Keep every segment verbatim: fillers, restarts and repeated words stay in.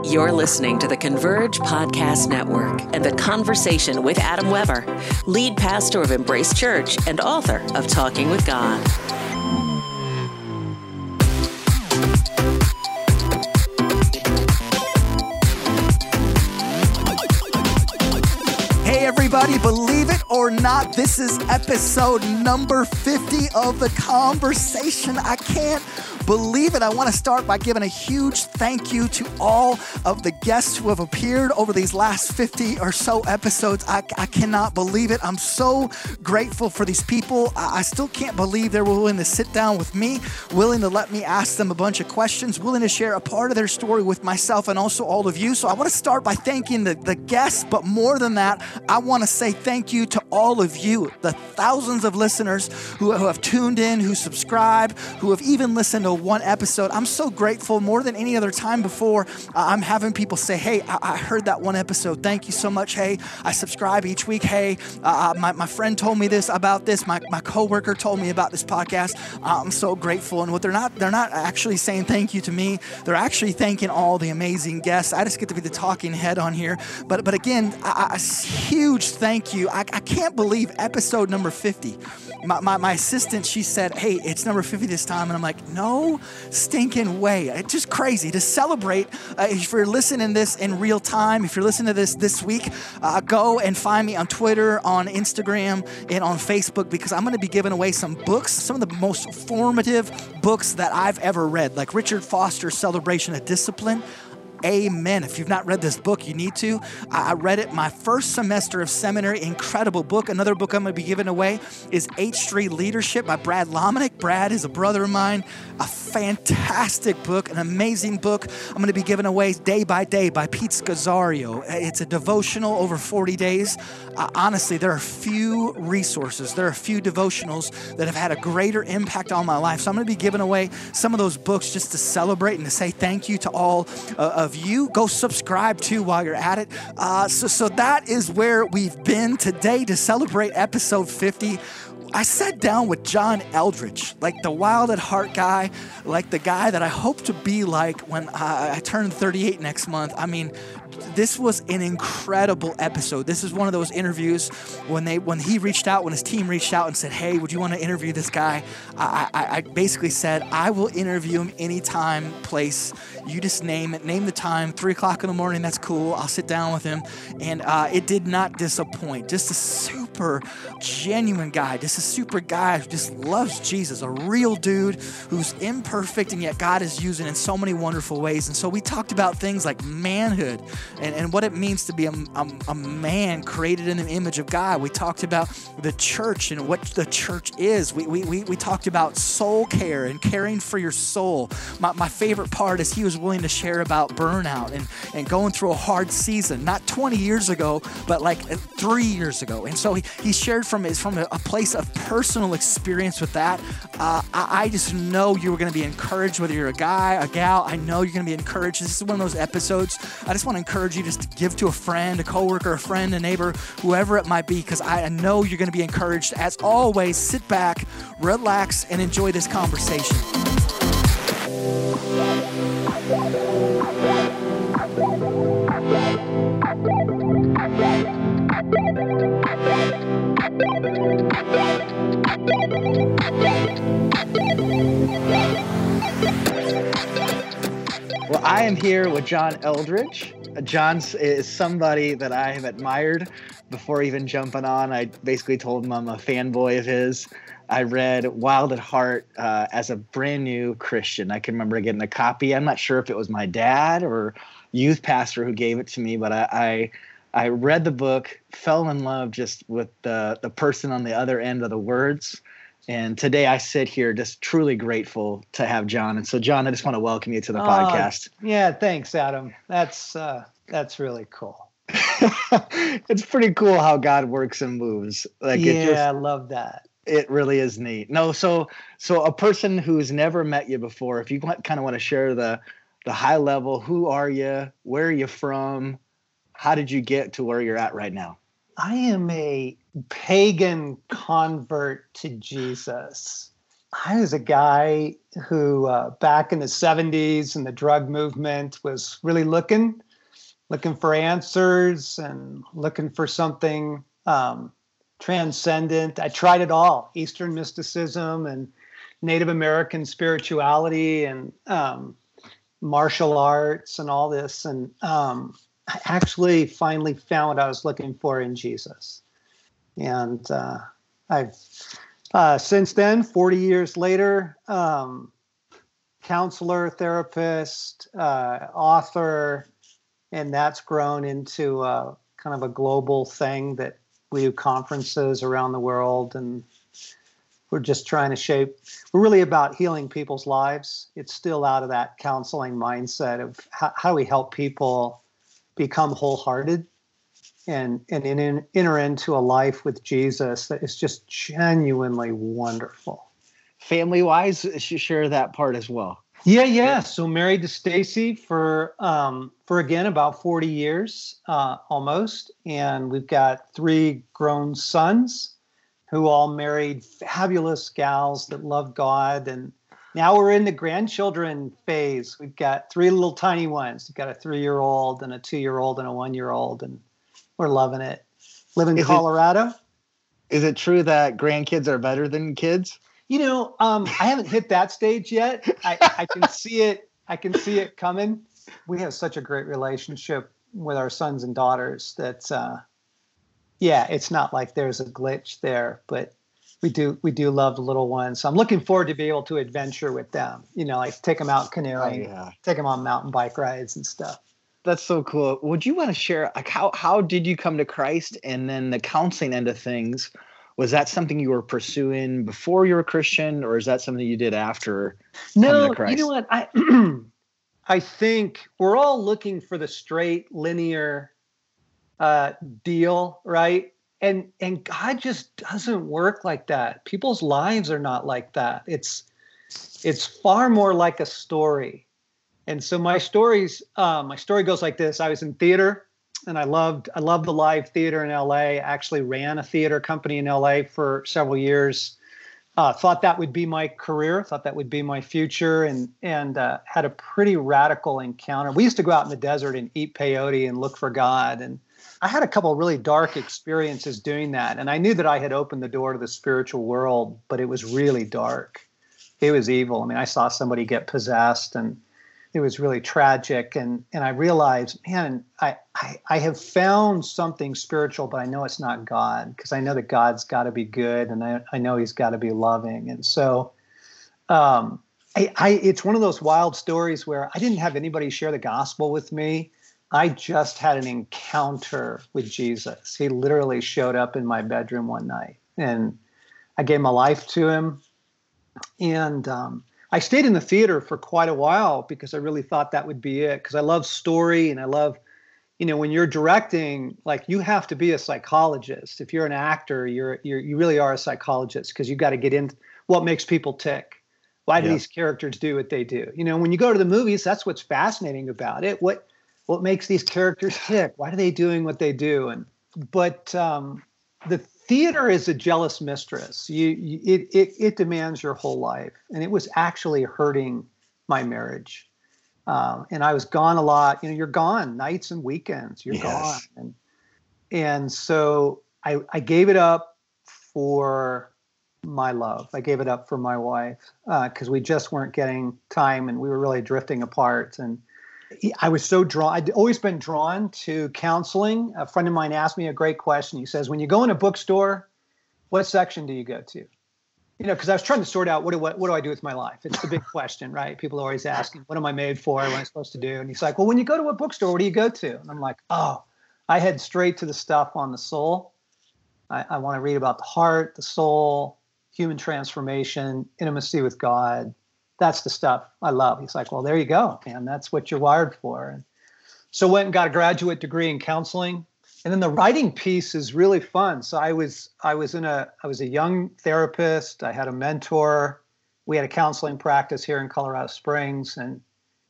You're listening to the Converge Podcast Network and the Conversation with Adam Weber, lead pastor of Embrace Church and author of Talking with God. Hey everybody, believe it or not, this is episode number fifty of The Conversation. I can't believe it. I want to start by giving a huge thank you to all of the guests who have appeared over these last fifty or so episodes. I, I cannot believe it. I'm so grateful for these people. I, I still can't believe they were willing to sit down with me, willing to let me ask them a bunch of questions, willing to share a part of their story with myself and also all of you. So I want to start by thanking the, the guests, but more than that, I want to say thank you to all of you, the thousands of listeners who, who have tuned in, who subscribe, who have even listened to one episode. I'm so grateful. More than any other time before, uh, I'm having people say, hey, I-, I heard that one episode. Thank you so much. Hey, I subscribe each week. Hey, uh, my, my friend told me this about this. My, my coworker told me about this podcast. Uh, I'm so grateful. And what they're not, they're not actually saying thank you to me. They're actually thanking all the amazing guests. I just get to be the talking head on here. But, but again, I, I, huge thank you. I, I can't believe episode number fifty. My, my, my assistant, she said, hey, it's number fifty this time. And I'm like, no stinking way. It's just crazy to celebrate. Uh, if you're listening to this in real time, if you're listening to this this week, uh, go and find me on Twitter, on Instagram, and on Facebook, because I'm going to be giving away some books, some of the most formative books that I've ever read, like Richard Foster's Celebration of Discipline. Amen. If you've not read this book, you need to. I read it my first semester of seminary. Incredible book. Another book I'm going to be giving away is H Street Leadership by Brad Lomenick. Brad is a brother of mine. A fantastic book, an amazing book. I'm going to be giving away Day by Day by Pete Scazzaro. It's a devotional over forty days. Uh, honestly, there are few resources. There are few devotionals that have had a greater impact on my life. So I'm going to be giving away some of those books just to celebrate and to say thank you to all uh, of you. Go subscribe too while you're at it. Uh, so, so that is where we've been today to celebrate episode fifty. I sat down with John Eldredge, like the wild at heart guy, like the guy that I hope to be like when I, I turn thirty-eight next month. I mean, this was an incredible episode. This is one of those interviews when they when he reached out, when his team reached out and said, hey, would you want to interview this guy? I, I, I basically said, I will interview him anytime, place. You just name it, name the time, three o'clock in the morning, that's cool. I'll sit down with him. And uh, it did not disappoint. Just a super genuine guy, just a super guy who just loves Jesus, a real dude who's imperfect and yet God is using in so many wonderful ways. And so we talked about things like manhood and, and what it means to be a, a, a man created in the image of God. We talked about the church and what the church is. We we we, we talked about soul care and caring for your soul. My, my favorite part is he was willing to share about burnout and, and going through a hard season, not twenty years ago, but like three years ago. And so he, he shared from his, from a, a place of personal experience with that. Uh, I, I just know you were going to be encouraged, whether you're a guy, a gal. I know you're going to be encouraged. This is one of those episodes. I just want to encourage you just to give to a friend, a coworker, a friend, a neighbor, whoever it might be, because I know you're going to be encouraged. As always, sit back, relax, and enjoy this conversation. Well, I am here with John Eldredge. John is somebody that I have admired before even jumping on. I basically told him I'm a fanboy of his. I read Wild at Heart uh, as a brand new Christian. I can remember getting a copy. I'm not sure if it was my dad or youth pastor who gave it to me, but I I, I read the book, fell in love just with the, the person on the other end of the words. And today I sit here just truly grateful to have John. And so, John, I just want to welcome you to the uh, podcast. Yeah, thanks, Adam. That's uh, that's really cool. It's pretty cool how God works and moves. Like, yeah, it just, I love that. It really is neat. No, so so a person who's never met you before, if you kind of want to share the the high level, who are you? Where are you from? How did you get to where you're at right now? I am a pagan convert to Jesus. I was a guy who, uh, back in the seventies and the drug movement, was really looking, looking for answers and looking for something um, transcendent. I tried it all: Eastern mysticism and Native American spirituality and um, martial arts and all this. And um, I actually finally found what I was looking for in Jesus. And uh, I've uh, since then, forty years later, um, counselor, therapist, uh, author, and that's grown into uh, kind of a global thing that we do conferences around the world. And we're just trying to shape, we're really about healing people's lives. It's still out of that counseling mindset of how, how do we help people become wholehearted and, and in, in, enter into a life with Jesus that is just genuinely wonderful. Family-wise, share that part as well. Yeah, yeah. So married to Stacy for, um, for again, about forty years, uh, almost. And we've got three grown sons who all married fabulous gals that love God. And now we're in the grandchildren phase. We've got three little tiny ones. We've got a three-year-old and a two-year-old and a one-year-old, and we're loving it. Live in Is Colorado. It, is it true that grandkids are better than kids? You know, um, I haven't hit that stage yet. I, I can see it. I can see it coming. We have such a great relationship with our sons and daughters that, uh, yeah, it's not like there's a glitch there, but we do we do love the little ones. So I'm looking forward to be able to adventure with them. You know, like take them out canoeing, Oh, yeah. take them on mountain bike rides and stuff. That's so cool. Would you want to share, like, how how did you come to Christ, and then the counseling end of things? Was that something you were pursuing before you were a Christian, or is that something you did after coming No, to Christ? you know what? I I think we're all looking for the straight, linear uh, deal, right? And and God just doesn't work like that. People's lives are not like that. It's it's far more like a story. And so my stories, uh, my story goes like this. I was in theater. And I loved I loved the live theater in L A. I actually ran a theater company in L A for several years. Uh, thought that would be my career. Thought that would be my future, and and uh, had a pretty radical encounter. We used to go out in the desert and eat peyote and look for God. And I had a couple of really dark experiences doing that. And I knew that I had opened the door to the spiritual world, but it was really dark. It was evil. I mean, I saw somebody get possessed, and it was really tragic. And and I realized, man, I, I, I have found something spiritual, but I know it's not God, because I know that God's got to be good, and I, I know he's got to be loving. And so um, I, I it's one of those wild stories where I didn't have anybody share the gospel with me. I just had an encounter with Jesus. He literally showed up in my bedroom one night, and I gave my life to him. And um I stayed in the theater for quite a while because I really thought that would be it. Because I love story, and I love, you know, when you're directing, like, you have to be a psychologist. If you're an actor, you're, you're you really are a psychologist, because you've got to get into what makes people tick. Why do Yeah. these characters do what they do? You know, when you go to the movies, that's what's fascinating about it. What what makes these characters tick? Why are they doing what they do? And but um, the theater is a jealous mistress. You, you it, it it demands your whole life, and it was actually hurting my marriage. Um, and I was gone a lot. You know, you're gone nights and weekends. You're Yes. gone, and and so I I gave it up for my love. I gave it up for my wife because uh, we just weren't getting time, and we were really drifting apart. And I was so drawn. I'd always been drawn to counseling. A friend of mine asked me a great question. He says, when you go in a bookstore, what section do you go to? You know, because I was trying to sort out what do, what, what do I do with my life? It's the big question, right? People are always asking, what am I made for? What am I supposed to do? And he's like, well, when you go to a bookstore, what do you go to? And I'm like, oh, I head straight to the stuff on the soul. I, I want to read about the heart, the soul, human transformation, intimacy with God. That's the stuff I love. He's like, well, there you go, man. That's what you're wired for. And so went and got a graduate degree in counseling. And then the writing piece is really fun. So I was I was in a I was a young therapist. I had a mentor. We had a counseling practice here in Colorado Springs. And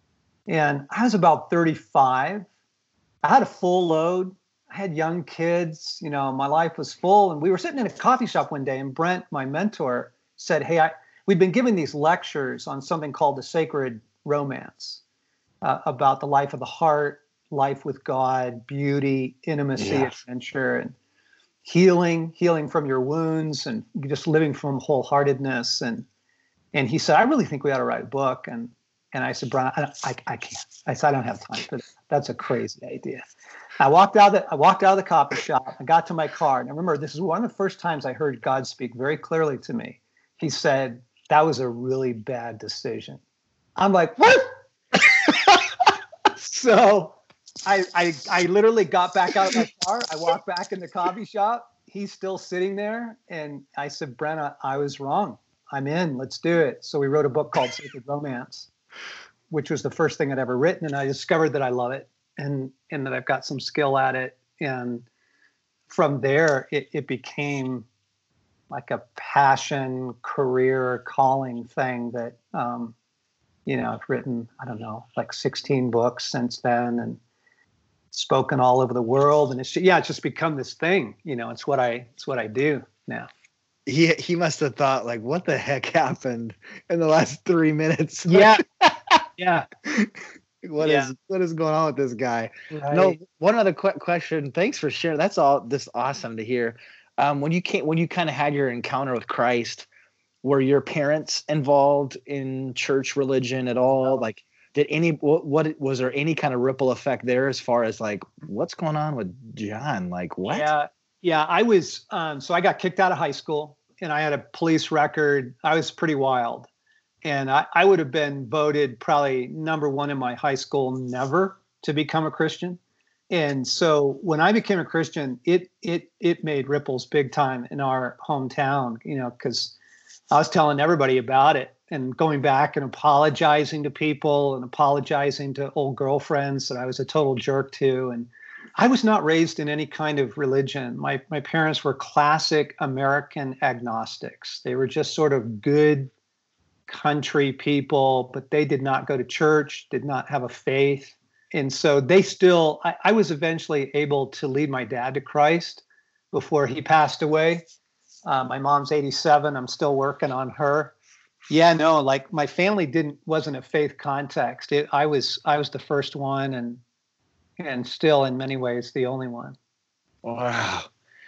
and I was about thirty-five. I had a full load. I had young kids. You know, my life was full. And we were sitting in a coffee shop one day, and Brent, my mentor, said, hey, I we'd been giving these lectures on something called the sacred romance, uh, about the life of the heart, life with God, beauty, intimacy, Yeah. adventure, and healing, healing from your wounds, and just living from wholeheartedness. And and he said, I really think we ought to write a book. And and I said, Brian, I, I, I can't. I said, I don't have time for that. That's a crazy idea. I walked out of the I walked out of the copy shop. I got to my car, and I remember this is one of the first times I heard God speak very clearly to me. He said, that was a really bad decision. I'm like, what? So I, I I literally got back out of my car. I walked back in the coffee shop. He's still sitting there. And I said, Brenna, I was wrong. I'm in. Let's do it. So we wrote a book called Sacred Romance, which was the first thing I'd ever written. And I discovered that I love it and, and that I've got some skill at it. And from there, it, it became like a passion, career, calling thing that, um, you know, I've written, I don't know, like sixteen books since then and spoken all over the world. And it's, yeah, it's just become this thing, you know, it's what I, it's what I do now. He he must have thought, like, what the heck happened in the last three minutes? Yeah. Yeah. What Yeah. is what is going on with this guy? Right. No, one other qu- question. Thanks for sharing. That's all. This awesome to hear. Um, when you came, when you kind of had your encounter with Christ, were your parents involved in church religion at all? Like, did any what, what was there any kind of ripple effect there as far as like what's going on with John? Like what? Yeah. Yeah. I was, um, so I got kicked out of high school and I had a police record. I was pretty wild. And I, I would have been voted probably number one in my high school never to become a Christian. And so when I became a Christian, it it it made ripples big time in our hometown, you know, because I was telling everybody about it and going back and apologizing to people and apologizing to old girlfriends that I was a total jerk to. And I was not raised in any kind of religion. My my parents were classic American agnostics. They were just sort of good country people, but they did not go to church, did not have a faith. And so they still, I, I was eventually able to lead my dad to Christ before he passed away. Uh, my mom's eighty-seven. I'm still working on her. Yeah, no, like my family didn't, wasn't a faith context. It, I was, I was the first one and, and still in many ways the only one. Wow.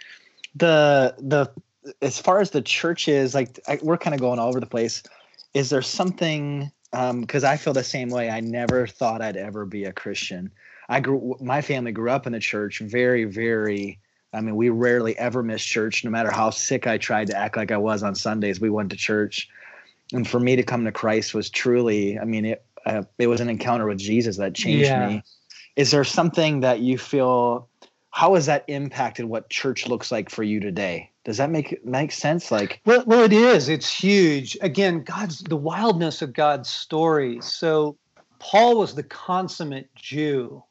The, the, as far as the church is, like, I, we're kind of going all over the place. Is there something, um, cause I feel the same way. I never thought I'd ever be a Christian. I grew, my family grew up in the church very, very, I mean, we rarely ever missed church. No matter how sick I tried to act like I was on Sundays, we went to church. And for me to come to Christ was truly, I mean, it, uh, it was an encounter with Jesus that changed Yeah. me. Is there something that you feel, how has that impacted what church looks like for you today? Does that make make sense? Like, Well, well, it is. It's huge. Again, God's the wildness of God's story. So Paul was the consummate Jew,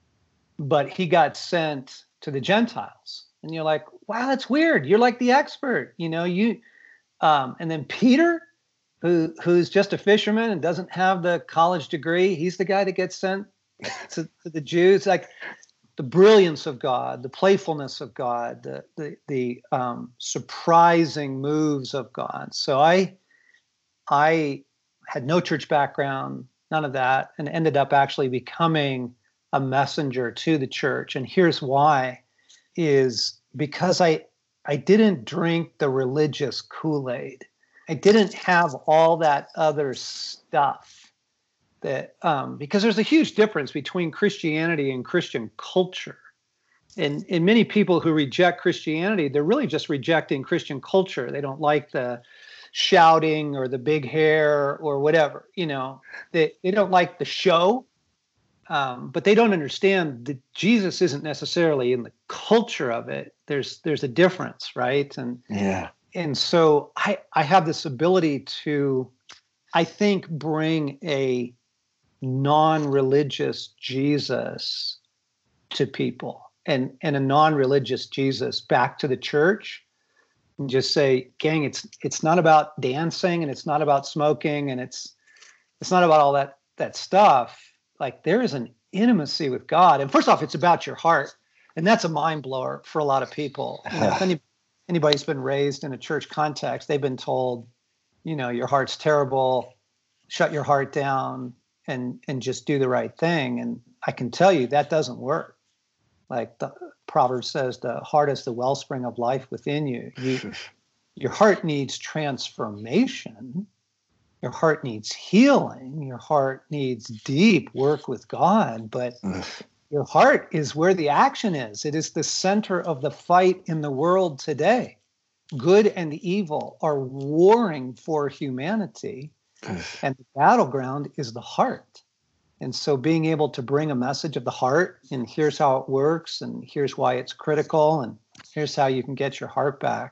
but he got sent to the Gentiles. And you're like, wow, that's weird. You're like the expert, you know, you, um, and then Peter, who who's just a fisherman and doesn't have the college degree. He's the guy that gets sent to, to the Jews. Like, the brilliance of God, the playfulness of God, the the, the um, surprising moves of God. So I I had no church background, none of that, and ended up actually becoming a messenger to the church. And here's why: is because I I didn't drink the religious Kool-Aid. I didn't have all that other stuff. That um, because there's a huge difference between Christianity and Christian culture. And, and many people who reject Christianity, they're really just rejecting Christian culture. They don't like the shouting or the big hair or whatever, you know, they, they don't like the show, um, but they don't understand that Jesus isn't necessarily in the culture of it. There's, there's a difference, right? And, yeah. and so I, I have this ability to, I think, bring a non-religious Jesus to people and, and a non-religious Jesus back to the church and just say, gang, it's it's not about dancing and it's not about smoking and it's it's not about all that that stuff. Like, there is an intimacy with God. And first off, it's about your heart. And that's a mind blower for a lot of people. You know, if any, anybody's been raised in a church context, they've been told, you know, your heart's terrible, shut your heart down and and just do the right thing. And I can tell you that doesn't work. Like the Proverbs says, the heart is the wellspring of life within you. You your heart needs transformation. Your heart needs healing. Your heart needs deep work with God. But your heart is where the action is. It is the center of the fight in the world today. Good and evil are warring for humanity, and the battleground is the heart. And so being able to bring a message of the heart, and here's how it works, and here's why it's critical, and here's how you can get your heart back.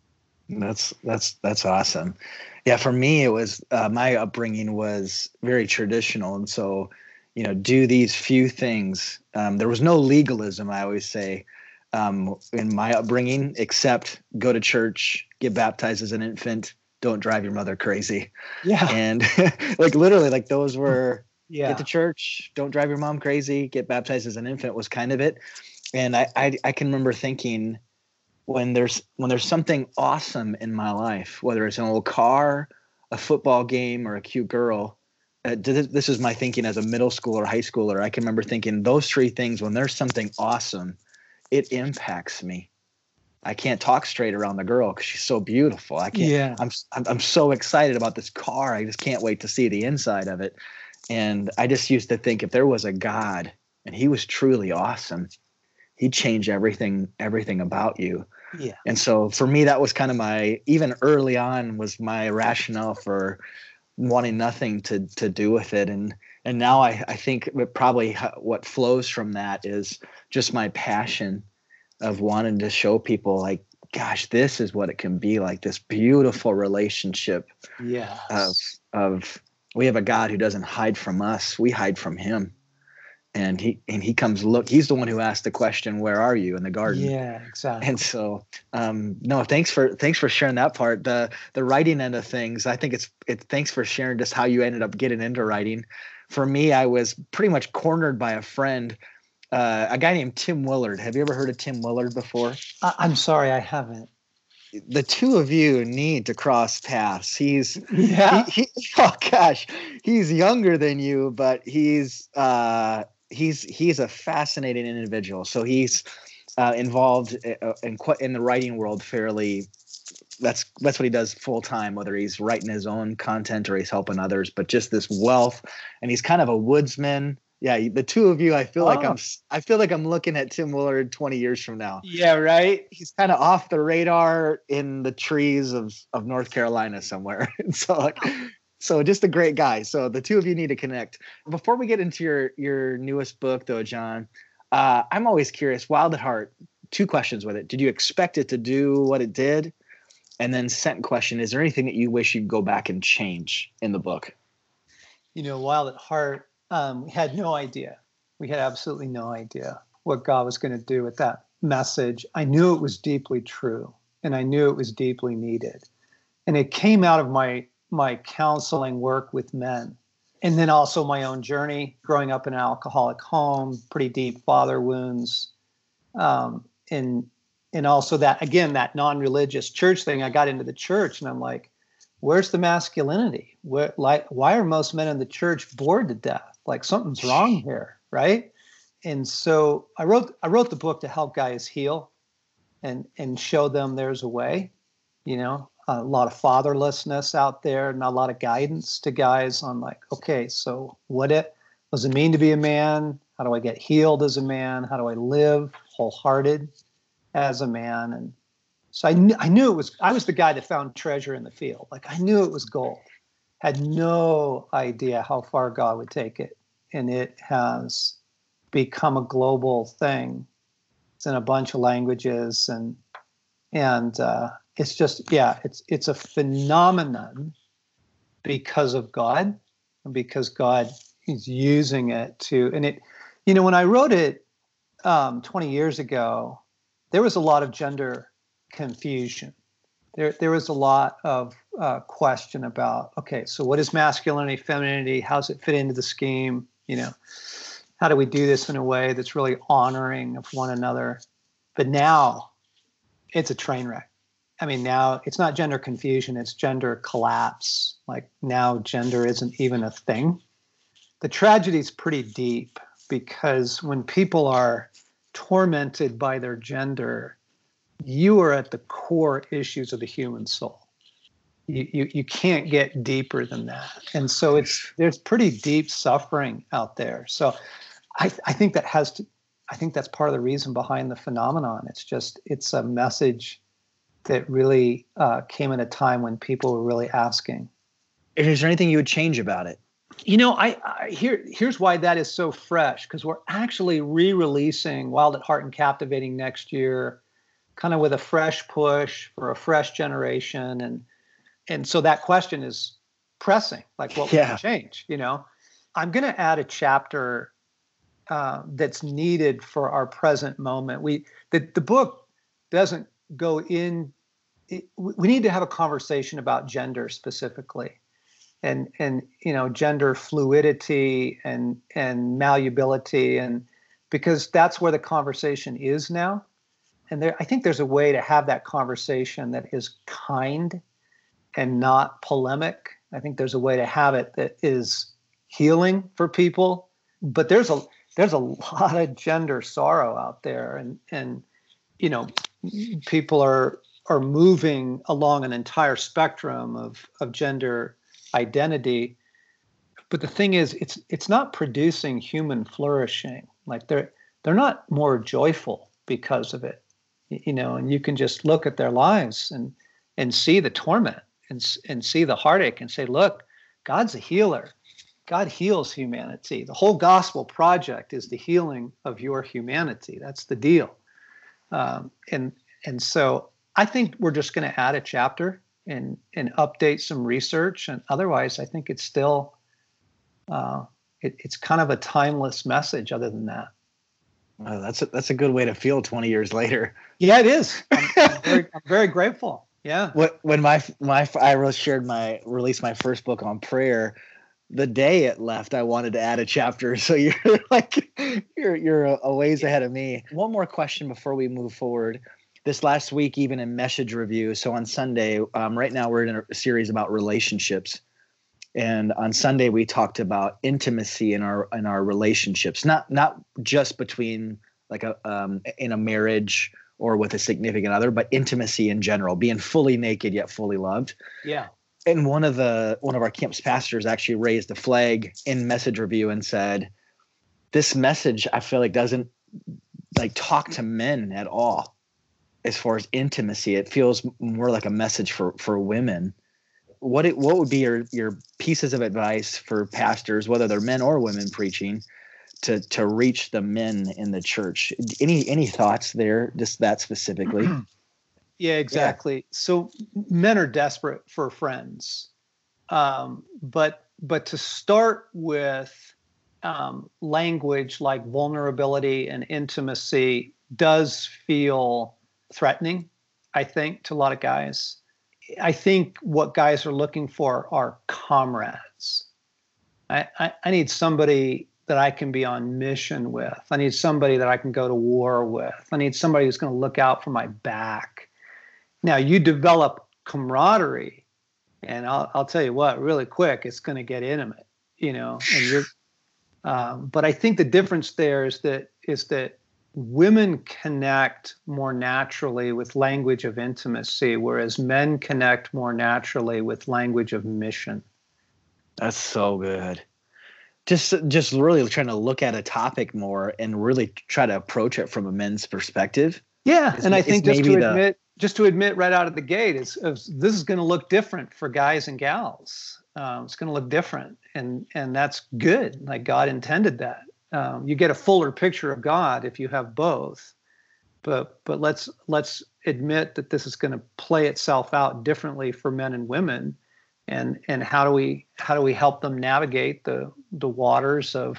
That's that's that's awesome. Yeah, for me, it was uh, my upbringing was very traditional, and so you know, do these few things. Um, there was no legalism, I always say, um, in my upbringing, except go to church, get baptized as an infant, don't drive your mother crazy. Yeah, and like literally, like those were yeah. Get to church, don't drive your mom crazy, get baptized as an infant was kind of it. And I I, I can remember thinking, when there's when there's something awesome in my life, whether it's an old car, a football game, or a cute girl, uh, this, this is my thinking as a middle schooler, high schooler. I can remember thinking those three things, when there's something awesome, it impacts me. I can't talk straight around the girl because she's so beautiful. I can't. Yeah. I'm, I'm I'm so excited about this car. I just can't wait to see the inside of it. And I just used to think, if there was a God and he was truly awesome, he'd change everything everything about you. Yeah. And so for me, that was kind of my, even early on, was my rationale for wanting nothing to to do with it. And and now I, I think probably what flows from that is just my passion of wanting to show people, like, gosh, this is what it can be like, this beautiful relationship. Yes. of of we have a God who doesn't hide from us. We hide from him. And he and he comes look. He's the one who asked the question, "Where are you?" in the garden. Yeah, exactly. And so, um, no, thanks for thanks for sharing that part. The the writing end of things, I think it's it. Thanks for sharing just how you ended up getting into writing. For me, I was pretty much cornered by a friend, uh, a guy named Tim Willard. Have you ever heard of Tim Willard before? I, I'm sorry, I haven't. The two of you need to cross paths. He's Yeah. he, he, oh gosh, he's younger than you, but he's. Uh, He's he's a fascinating individual. So he's uh, involved in in the writing world fairly. That's that's what he does full time, whether he's writing his own content or he's helping others. But just this wealth, and he's kind of a woodsman. Yeah, the two of you, I feel oh. like I'm I feel like I'm looking at Tim Willard twenty years from now. Yeah, right. He's kind of off the radar in the trees of of North Carolina somewhere. And so like. So just a great guy. So the two of you need to connect. Before we get into your, your newest book, though, John, uh, I'm always curious. Wild at Heart, two questions with it. Did you expect it to do what it did? And then second question, is there anything that you wish you'd go back and change in the book? You know, Wild at Heart, um, we had no idea. We had absolutely no idea what God was going to do with that message. I knew it was deeply true, and I knew it was deeply needed. And it came out of my my counseling work with men, and then also my own journey growing up in an alcoholic home, pretty deep father wounds. Um, and, and also that, again, that non-religious church thing. I got into the church and I'm like, where's the masculinity? Where, like, why are most men in the church bored to death? Like something's wrong here. Right. And so I wrote, I wrote the book to help guys heal and, and show them there's a way, you know. A lot of fatherlessness out there, not a lot of guidance to guys on like, okay, so what it does it mean to be a man? How do I get healed as a man? How do I live wholehearted as a man? And so I, kn- I knew it was, I was the guy that found treasure in the field. Like I knew it was gold, had no idea how far God would take it. And it has become a global thing. It's in a bunch of languages and, and, uh, it's just, yeah, it's it's a phenomenon because of God, and because God is using it to, and it, you know, when I wrote it um, twenty years ago, there was a lot of gender confusion. There, there was a lot of uh, question about, okay, so what is masculinity, femininity? How does it fit into the scheme? You know, how do we do this in a way that's really honoring of one another? But now it's a train wreck. I mean, now it's not gender confusion, it's gender collapse. Like now gender isn't even a thing. The tragedy is pretty deep because when people are tormented by their gender, you are at the core issues of the human soul. You, you, you can't get deeper than that. And so it's there's pretty deep suffering out there. So I, I think that has to, I think that's part of the reason behind the phenomenon. It's just, it's a message that really uh, came at a time when people were really asking. Is there anything you would change about it? You know, I, I here here's why that is so fresh, because we're actually re-releasing Wild at Heart and Captivating next year, kind of with a fresh push for a fresh generation, and and so that question is pressing, like what yeah. would change? You know, I'm going to add a chapter uh, that's needed for our present moment. We the the book doesn't go in. It, we need to have a conversation about gender specifically. And, and, you know, gender fluidity and, and malleability, and because that's where the conversation is now. And there, I think there's a way to have that conversation that is kind and not polemic. I think there's a way to have it that is healing for people, but there's a, there's a lot of gender sorrow out there. And, and, you know, people are, are moving along an entire spectrum of, of gender identity, but the thing is, it's it's not producing human flourishing. Like they're they're not more joyful because of it, you know. And you can just look at their lives and and see the torment and and see the heartache and say, look, God's a healer. God heals humanity. The whole gospel project is the healing of your humanity. That's the deal. Um, and and so I think we're just going to add a chapter and and update some research, and otherwise I think it's still uh, it, it's kind of a timeless message other than that. Oh, that's a, that's a good way to feel twenty years later. Yeah, it is. I'm, I'm, very, I'm very grateful. Yeah. When my my I shared my released my first book on prayer, the day it left, I wanted to add a chapter. So you're like you're you're a ways ahead of me. One more question before we move forward. This last week, even in Message Review, so on Sunday, um, right now we're in a series about relationships, and on Sunday we talked about intimacy in our in our relationships, not not just between like a um, in a marriage or with a significant other, but intimacy in general, being fully naked yet fully loved. Yeah. And one of the one of our campus pastors actually raised a flag in Message Review and said, "This message I feel like doesn't like talk to men at all." As far as intimacy, it feels more like a message for, for women. What it, what would be your, your pieces of advice for pastors, whether they're men or women preaching, to to reach the men in the church? Any any thoughts there, just that specifically? Yeah, exactly. Yeah. So men are desperate for friends, um, but but to start with um, language like vulnerability and intimacy does feel threatening, I think, to a lot of guys. I think what guys are looking for are comrades. I, I, I need somebody that I can be on mission with. I need somebody that I can go to war with. I need somebody who's going to look out for my back. Now, you develop camaraderie, and I'll, I'll tell you what, really quick, it's going to get intimate, you know. And you're, um, but I think the difference there is that is that women connect more naturally with language of intimacy, whereas men connect more naturally with language of mission. That's so good. Just, just really trying to look at a topic more and really try to approach it from a men's perspective. Yeah, it's, and I think just to the, admit, just to admit right out of the gate is, is this is going to look different for guys and gals. Um, it's going to look different, and and that's good. Like God intended that. Um, you get a fuller picture of God if you have both, but but let's let's admit that this is going to play itself out differently for men and women, and and how do we how do we help them navigate the the waters of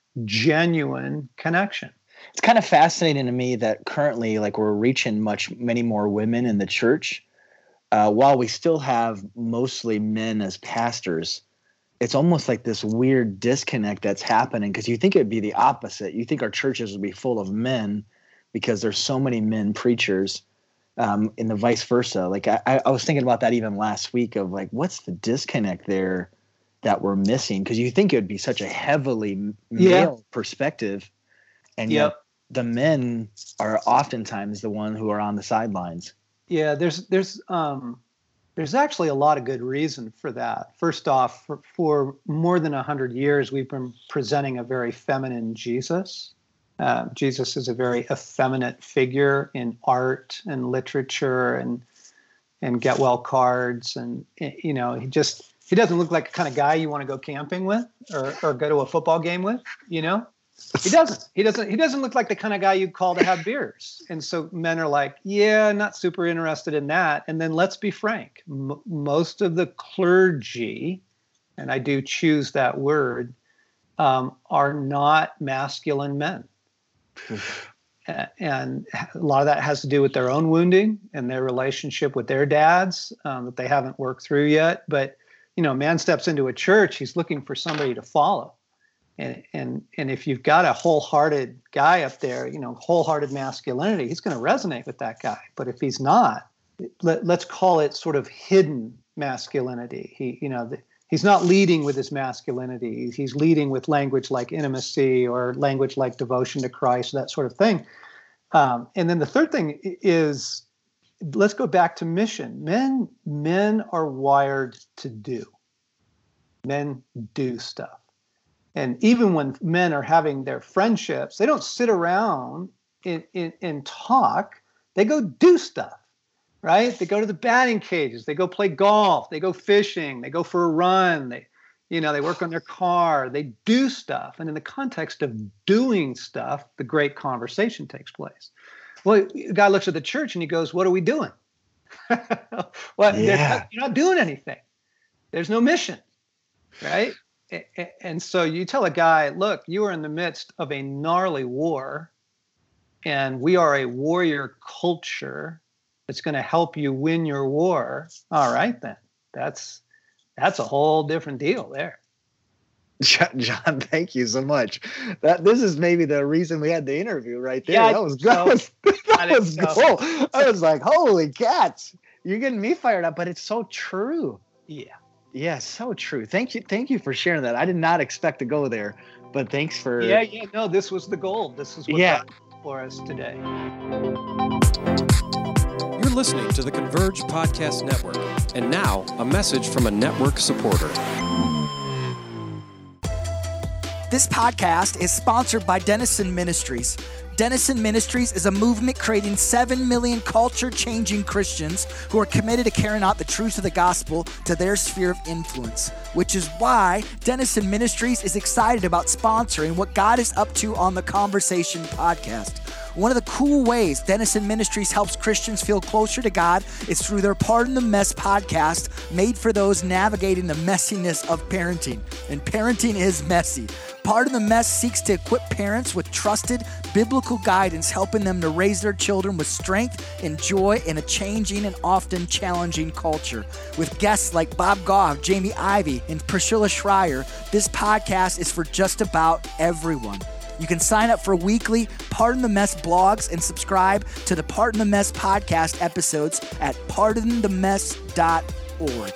genuine connection? It's kind of fascinating to me that currently, like, we're reaching much many more women in the church, uh, while we still have mostly men as pastors. It's almost like this weird disconnect that's happening, because you think it'd be the opposite. You think our churches would be full of men because there's so many men preachers, um, and the vice versa. Like I, I was thinking about that even last week of like, what's the disconnect there that we're missing? Because you think it would be such a heavily male Yeah. perspective, and Yep. yet the men are oftentimes the one who are on the sidelines. Yeah, there's there's um there's actually a lot of good reason for that. First off, for, for more than a hundred years, we've been presenting a very feminine Jesus. Uh, Jesus is a very effeminate figure in art and literature and and get well cards, and you know he just he doesn't look like the kind of guy you want to go camping with or or go to a football game with. You know, he doesn't. He doesn't. He doesn't look like the kind of guy you'd call to have beers. And so men are like, yeah, not super interested in that. And then let's be frank, M- most of the clergy, and I do choose that word, um, are not masculine men. And a lot of that has to do with their own wounding and their relationship with their dads um, that they haven't worked through yet. But, you know, a man steps into a church, he's looking for somebody to follow. And, and, and if you've got a wholehearted guy up there, you know, wholehearted masculinity, he's going to resonate with that guy. But if he's not, let, let's call it sort of hidden masculinity. He, you know, the, he's not leading with his masculinity. He's leading with language like intimacy or language like devotion to Christ, that sort of thing. Um, and then the third thing is, let's go back to mission. Men, men are wired to do. Men do stuff. And even when men are having their friendships, they don't sit around and, and, and talk. They go do stuff. Right? They go to the batting cages. They go play golf. They go fishing. They go for a run. They, you know, they work on their car. They do stuff. And in the context of doing stuff, the great conversation takes place. Well, the guy looks at the church and he goes, "What are we doing?" Well, Yeah. not, you're not doing anything. There's no mission, right? And so you tell a guy, "Look, you are in the midst of a gnarly war, and we are a warrior culture that's going to help you win your war." All right, then that's that's a whole different deal there. John, thank you so much. That this is maybe the reason we had the interview right there. Yeah, that was so. that was, that I was think cool. so. I was like, holy cats, you're getting me fired up, but it's so true. Yeah. Yeah, so true. Thank you, thank you for sharing that. I did not expect to go there, but thanks for Yeah, yeah. No, this was the goal. This is what Yeah. God did for us today. You're listening to the Converge Podcast Network. And now, a message from a network supporter. This podcast is sponsored by Denison Ministries. Denison Ministries is a movement creating seven million culture-changing Christians who are committed to carrying out the truths of the gospel to their sphere of influence, which is why Denison Ministries is excited about sponsoring what God is up to on the Conversation podcast. One of the cool ways Denison Ministries helps Christians feel closer to God is through their Pardon the Mess podcast, made for those navigating the messiness of parenting. And parenting is messy. Pardon the Mess seeks to equip parents with trusted biblical guidance, helping them to raise their children with strength and joy in a changing and often challenging culture. With guests like Bob Goff, Jamie Ivey, and Priscilla Schreier, this podcast is for just about everyone. You can sign up for weekly Pardon the Mess blogs and subscribe to the Pardon the Mess podcast episodes at pardon the mess dot org.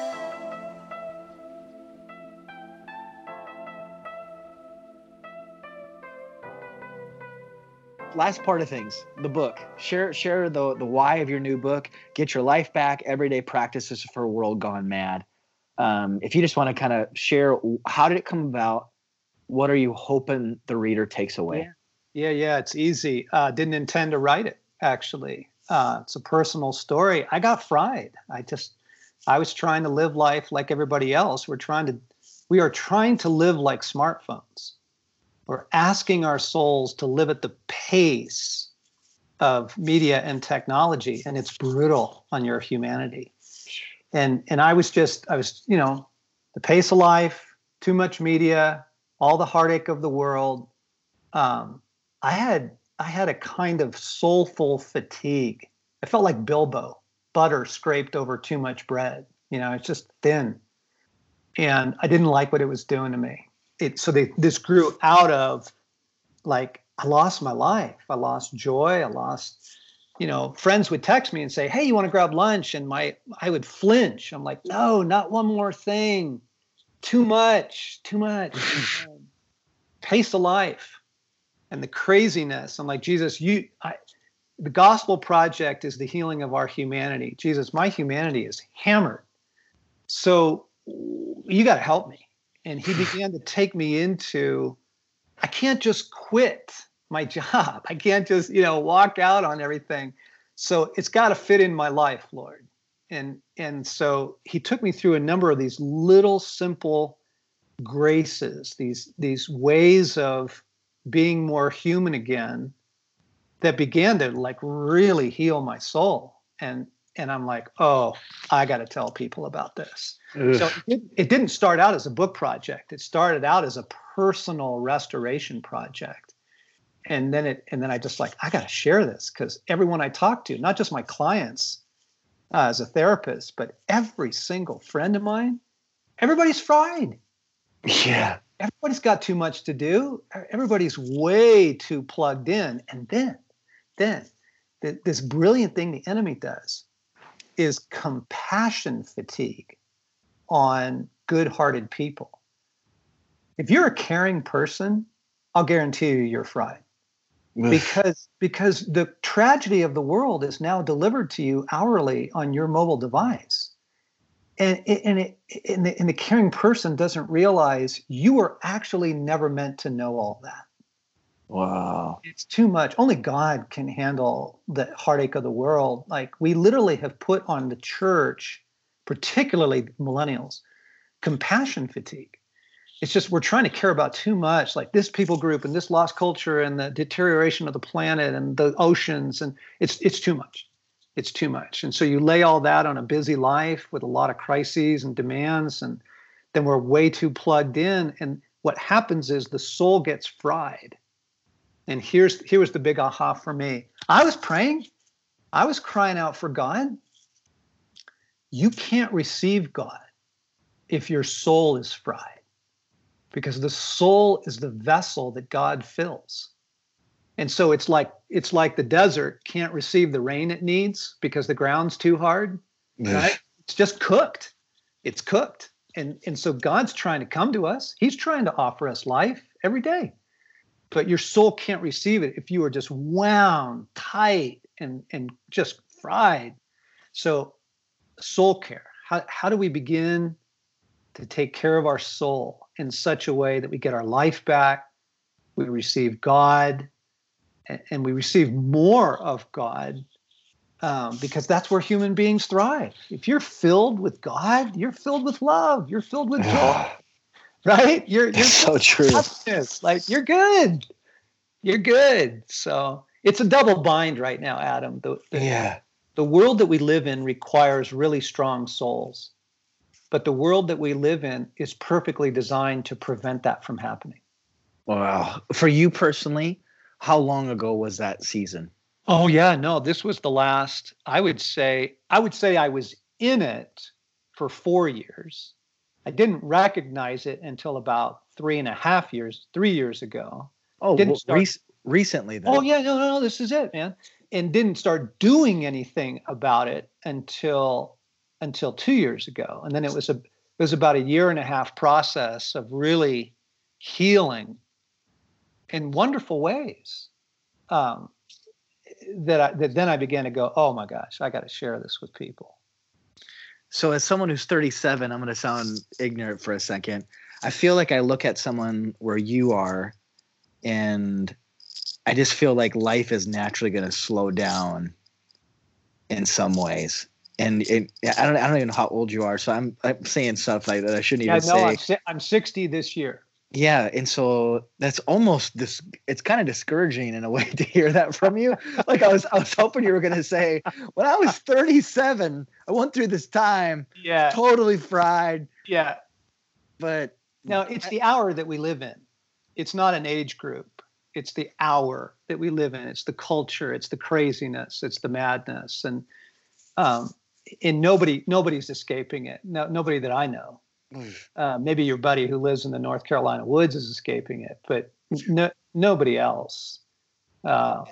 last part of things, the book. Share share the the why of your new book. Get Your Life Back: Everyday Practices for a World Gone Mad. Um, if you just want to kind of share, how did it come about? What are you hoping the reader takes away? Yeah, yeah, yeah, it's easy. Uh, didn't intend to write it, actually. Uh, it's a personal story. I got fried. I just, I was trying to live life like everybody else. We're trying to, we are trying to live like smartphones. We're asking our souls to live at the pace of media and technology, and it's brutal on your humanity. And and I was just, I was, you know, the pace of life, too much media, all the heartache of the world. Um, I had I had a kind of soulful fatigue. I felt like Bilbo, butter scraped over too much bread. You know, it's just thin. And I didn't like what it was doing to me. It so they, this grew out of, like, I lost my life. I lost joy. I lost you know, friends would text me and say, "Hey, you want to grab lunch?" And my, I would flinch. I'm like, "No, not one more thing. Too much, too much." Pace of life and the craziness. I'm like, Jesus, you, I, the Gospel Project is the healing of our humanity. Jesus, my humanity is hammered. So you got to help me. And he began to take me into, I can't just quit my job. I can't just, you know, walk out on everything. So it's got to fit in my life, Lord. And, and so he took me through a number of these little simple graces, these, these ways of being more human again that began to like really heal my soul. And, and I'm like, oh, I got to tell people about this. Ugh. So it, it didn't start out as a book project. It started out as a personal restoration project. And then it, and then I just like, I got to share this because everyone I talk to, not just my clients uh, as a therapist, but every single friend of mine, everybody's fried. Yeah. Everybody's got too much to do. Everybody's way too plugged in. And then, then th- this brilliant thing the enemy does is compassion fatigue on good-hearted people. If you're a caring person, I'll guarantee you you're fried. Because, because the tragedy of the world is now delivered to you hourly on your mobile device. And, and, it, and, the, and the caring person doesn't realize you were actually never meant to know all that. Wow. It's too much. Only God can handle the heartache of the world. Like we literally have put on the church, particularly millennials, compassion fatigue. It's just we're trying to care about too much, like this people group and this lost culture and the deterioration of the planet and the oceans. And it's it's too much. It's too much. And so you lay all that on a busy life with a lot of crises and demands, and then we're way too plugged in. And what happens is the soul gets fried. And here's here was the big aha for me. I was praying. I was crying out for God. You can't receive God if your soul is fried, because the soul is the vessel that God fills. And so it's like it's like the desert can't receive the rain it needs because the ground's too hard, right? It's just cooked. It's cooked. And, and so God's trying to come to us. He's trying to offer us life every day. But your soul can't receive it if you are just wound tight and, and just fried. So soul care. How, how do we begin to take care of our soul in such a way that we get our life back, we receive God, and we receive more of God, um, because that's where human beings thrive. If you're filled with God, you're filled with love. You're filled with joy, right? You're, you're so true. Happiness. Like you're good. You're good. So it's a double bind right now, Adam. The, the, yeah. The world that we live in requires really strong souls, but the world that we live in is perfectly designed to prevent that from happening. Wow. For you personally, how long ago was that season? Oh yeah, no, this was the last, I would say, I would say I was in it for four years. I didn't recognize it until about three and a half years, three years ago. Oh, didn't well, start, rec- recently then. Oh yeah, no, no, no, this is it, man. And didn't start doing anything about it until until two years ago. And then it was a it was about a year and a half process of really healing in wonderful ways, um, that, I, that then I began to go, oh my gosh, I got to share this with people. So as someone who's thirty-seven, I'm going to sound ignorant for a second. I feel like I look at someone where you are, and I just feel like life is naturally going to slow down in some ways. And it, I don't I don't even know how old you are, so I'm I'm saying stuff like that I shouldn't yeah, even no, say. I'm, si- I'm sixty this year. Yeah, and so that's almost this. It's kind of discouraging in a way to hear that from you. Like I was, I was hoping you were going to say, when I was thirty-seven, I went through this time, yeah, totally fried. Yeah, but no, it's the hour that we live in. It's not an age group. It's the hour that we live in. It's the culture. It's the craziness. It's the madness, and um, and nobody, nobody's escaping it. No, nobody that I know. Uh, maybe your buddy who lives in the North Carolina woods is escaping it, but no, nobody else. Uh,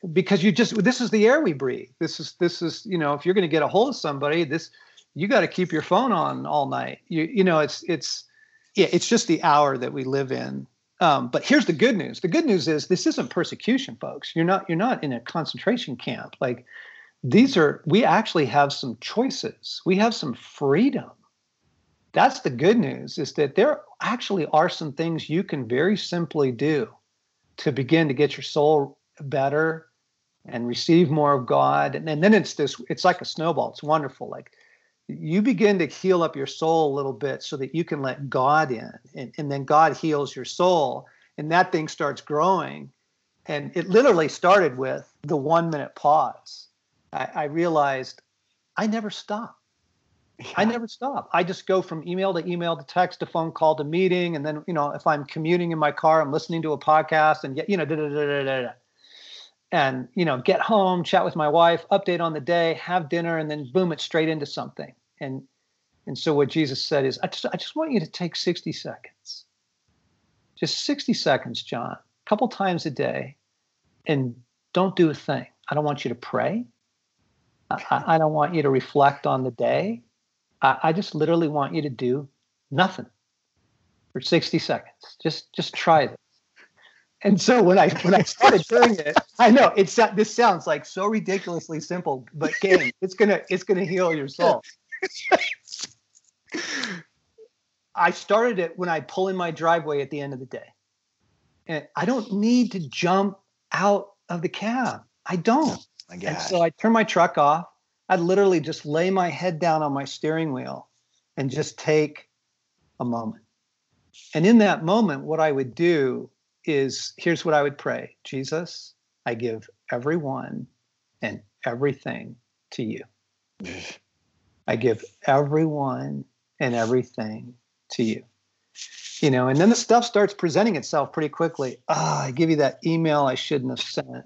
because you just, this is the air we breathe. This is, this is, you know, if you're going to get a hold of somebody, this, you got to keep your phone on all night. You, you know, it's, it's, yeah, it's just the hour that we live in. Um, but here's the good news. The good news is this isn't persecution, folks. You're not, you're not in a concentration camp. Like these are, we actually have some choices. We have some freedom. That's the good news, is that there actually are some things you can very simply do to begin to get your soul better and receive more of God. And, and then it's this, it's like a snowball. It's wonderful. Like you begin to heal up your soul a little bit so that you can let God in, and, and then God heals your soul, and that thing starts growing. And it literally started with the one minute pause. I, I realized I never stop. Yeah. I never stop. I just go from email to email to text to phone call to meeting. And then, you know, if I'm commuting in my car, I'm listening to a podcast and, you know, da, da, da, da, da, da. And, you know, get home, chat with my wife, update on the day, have dinner, and then boom, it's straight into something. And and so what Jesus said is, I just, I just want you to take sixty seconds. Just sixty seconds, John, a couple times a day, and don't do a thing. I don't want you to pray. I, I don't want you to reflect on the day. I, I just literally want you to do nothing for sixty seconds. Just just try this. And so when I when I started doing it, I know it's this sounds like so ridiculously simple, but gang, it's gonna it's gonna heal your soul. I started it when I pull in my driveway at the end of the day, and I don't need to jump out of the cab. I don't. My and so I turn my truck off. I'd literally just lay my head down on my steering wheel and just take a moment. And in that moment, what I would do is, here's what I would pray. Jesus, I give everyone and everything to you. I give everyone and everything to you. You know, and then the stuff starts presenting itself pretty quickly. Ah, oh, I give you that email I shouldn't have sent.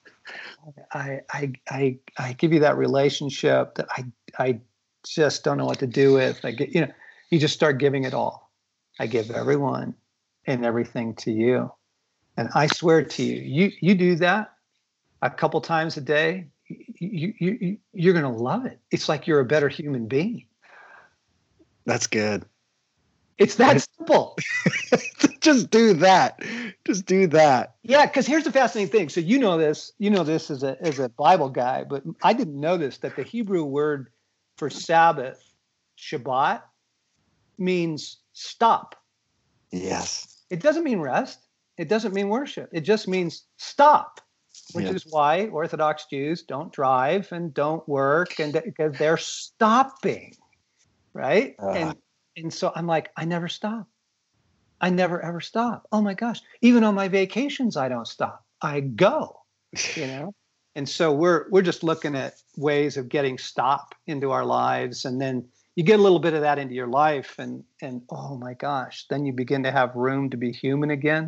I, I, I, I give you that relationship that I, I just don't know what to do with. I get, you know, you just start giving it all. I give everyone and everything to you. And I swear to you, you, you do that a couple times a day, you, you, you, you're going to love it. It's like you're a better human being. That's good. It's that simple. Just do that. Just do that. Yeah, because here's the fascinating thing. So you know this, you know this as a as a Bible guy, but I didn't know this, that the Hebrew word for Sabbath, Shabbat, means stop. Yes. It doesn't mean rest. It doesn't mean worship. It just means stop, which yes. is why Orthodox Jews don't drive and don't work, and because they're stopping, right? Uh. And and so I'm like, I never stop. I never ever stop. Oh my gosh! Even on my vacations, I don't stop. I go, you know. And so we're we're just looking at ways of getting stop into our lives, and then you get a little bit of that into your life, and and oh my gosh, then you begin to have room to be human again.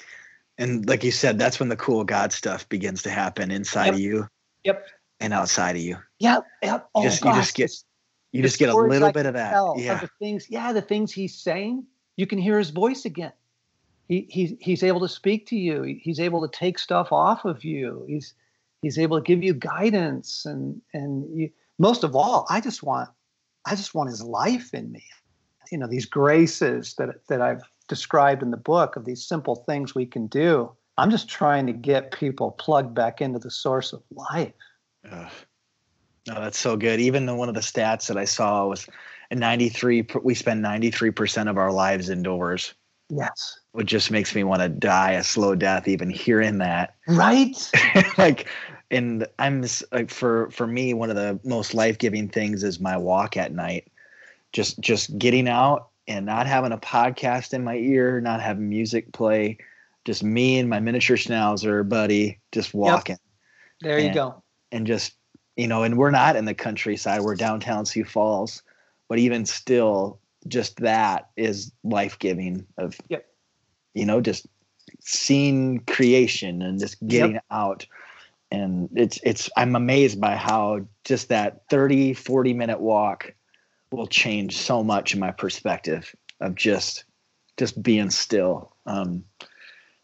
And like you said, that's when the cool God stuff begins to happen inside yep. of you, yep, and outside of you. Yep, yep. Oh you just, gosh, you just get you the just get a little I bit of that. Yeah, of the things. Yeah, the things he's saying. You can hear his voice again. He he's he's able to speak to you. He's able to take stuff off of you. He's he's able to give you guidance, and and you, most of all, I just want I just want his life in me. You know, these graces that that I've described in the book, of these simple things we can do. I'm just trying to get people plugged back into the source of life. Uh, no, that's so good. Even the, one of the stats that I saw was ninety-three, we spend ninety-three percent of our lives indoors. Yes. Which just makes me want to die a slow death, even hearing that. Right. Like, and I'm like, for, for me, one of the most life-giving things is my walk at night. Just, just getting out and not having a podcast in my ear, not having music play, just me and my miniature schnauzer buddy, just walking. Yep. There you and, go. And just, you know, and we're not in the countryside, we're downtown Sioux Falls. But even still, just that is life-giving of, yep. you know, just seeing creation and just getting yep. out. And it's, it's, I'm amazed by how just that thirty, forty minute walk will change so much in my perspective of just, just being still. Um,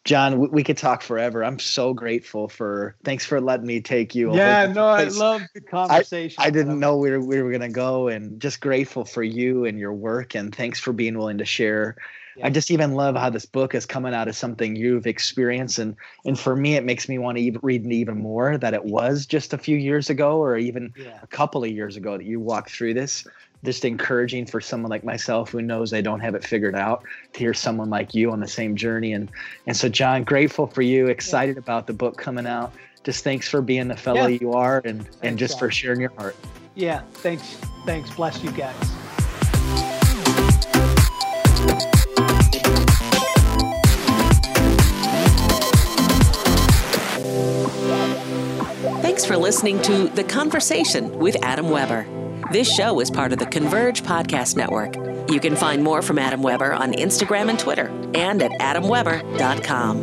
John, we, we could talk forever. I'm so grateful for, thanks for letting me take you. Yeah, no, I love the conversation. I, I didn't know we were, we were going to go, and just grateful for you and your work. And thanks for being willing to share. Yeah. I just even love how this book is coming out of something you've experienced. And, and for me, it makes me want to even read even more that it was just a few years ago, or even yeah. a couple of years ago that you walked through this. Just encouraging for someone like myself who knows they don't have it figured out to hear someone like you on the same journey. And, and so, John, grateful for you, excited yeah. about the book coming out. Just thanks for being the fellow yeah. you are, and, thanks, and just John. for sharing your heart. Yeah. Thanks. Thanks. Bless you guys. Thanks for listening to The Conversation with Adam Weber. This show is part of the Converge Podcast Network. You can find more from Adam Weber on Instagram and Twitter, and at adam weber dot com.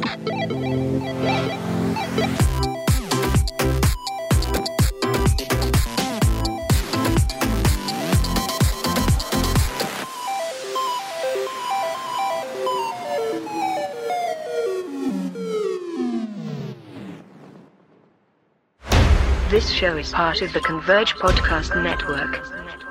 This show is part of the Converge Podcast Network.